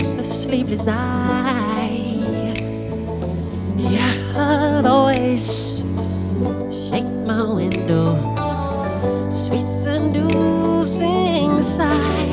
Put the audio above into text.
makes a sleepless eye. Yeah, voice shake my window, sweet seducing sigh.